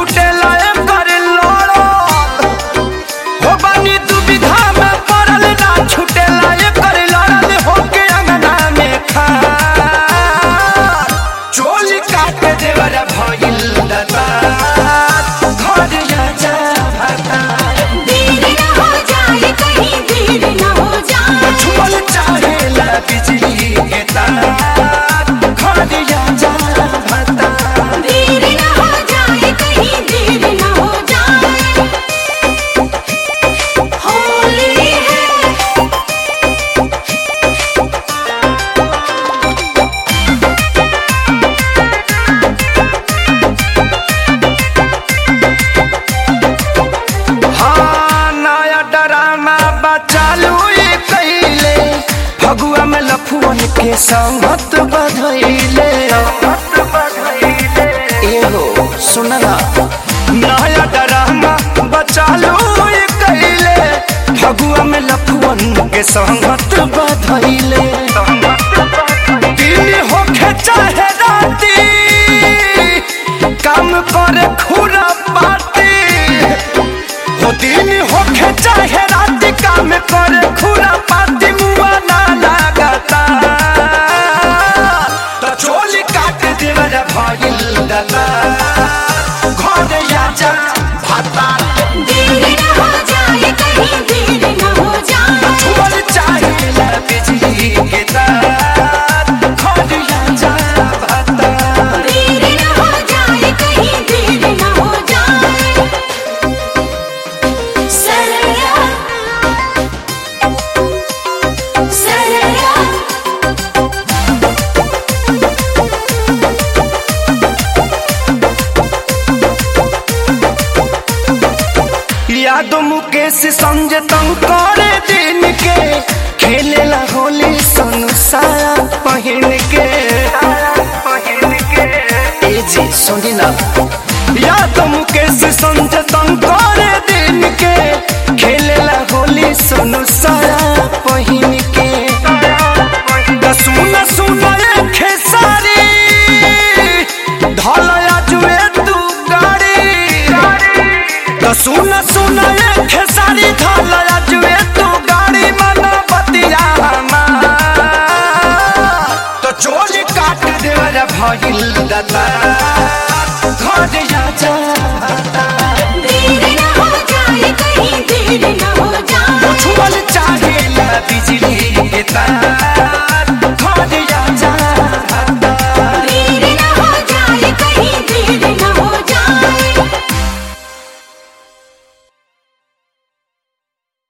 छुटेला कर लड़ल हो बानी दुविधा में पड़ल ना छुटेला कर लड़ल होके अंगना में खा चोली काट देवर भइल दता घर जा भता देर न हो जाए कहीं देर न हो जाए छुअल चाहेला बिजली के तार घर जा भता देर न हो जाए कहीं देर न हो जाए होली है हाँ नया ड्रामा बचालू कैले फगुआ में लफुअन के संगत बधैले एहो सुनला नया ड्रामा बचालू कैले फगुआ में लफुअन के संगत बधैले दिन होखे चाहे राती काम करे खुरा पाती हो दिन होखे चाहे रात काम करे खुरा पाती मुआ ना लागता तो चोली काट देवर भइल दता घर आजा भाता देर न हो जाए कहीं देर न हो जाए छुअल चाहेला बिजली के तार घर आजा भाता देर न हो जाए कहीं देर न हो जाए सरया सरया यादों मुकेश संजय तंग करे दिन के खेलेला होली संसार पहिन के ए जी सुनी ना यादों मुकेश संजय तंग करे दिन के खेलेला होली संसार पहिन के सुना सुना खेसारी ढलया जुए तू गाड़ी सुन सुन खेसारी ढलया जुए तू गाड़ी मना बतिया तो चोली काट देवर भइल दता